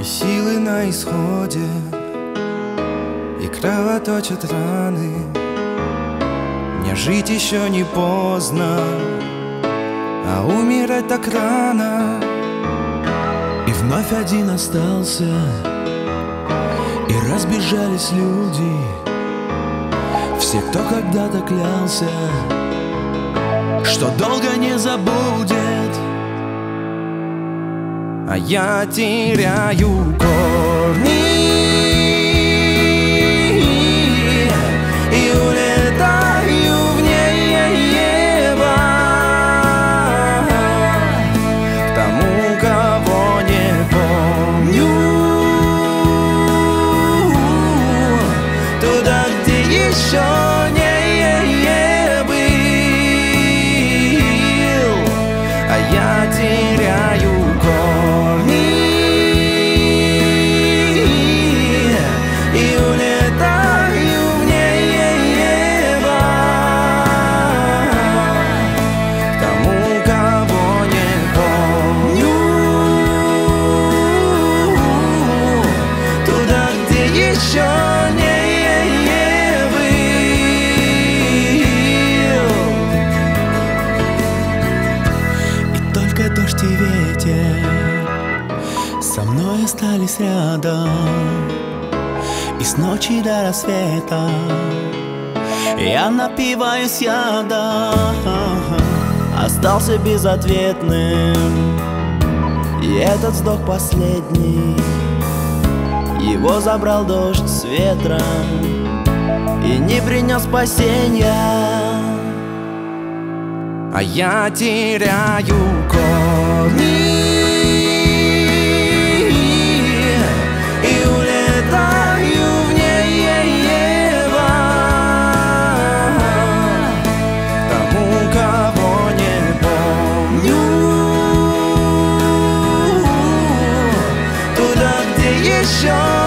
И силы на исходе, и кровоточат раны. Мне жить еще не поздно, а умирать так рано. И вновь один остался, и разбежались люди. Все, кто когда-то клялся, что долго не забудет. А я теряю корни и улетаю в небо к тому, кого не помню, туда, где еще не был. А я теряю корни и улетаю в небо к тому, кого не помню, туда, где еще не был. И только дождь и ветер со мной остались рядом. И с ночи до рассвета я напиваюсь ядом. Остался безответным, и этот вздох последний. Его забрал дождь с ветром и не принес спасения. А я теряю корни и улетаю в небо к тому, кого не помню, туда, где еще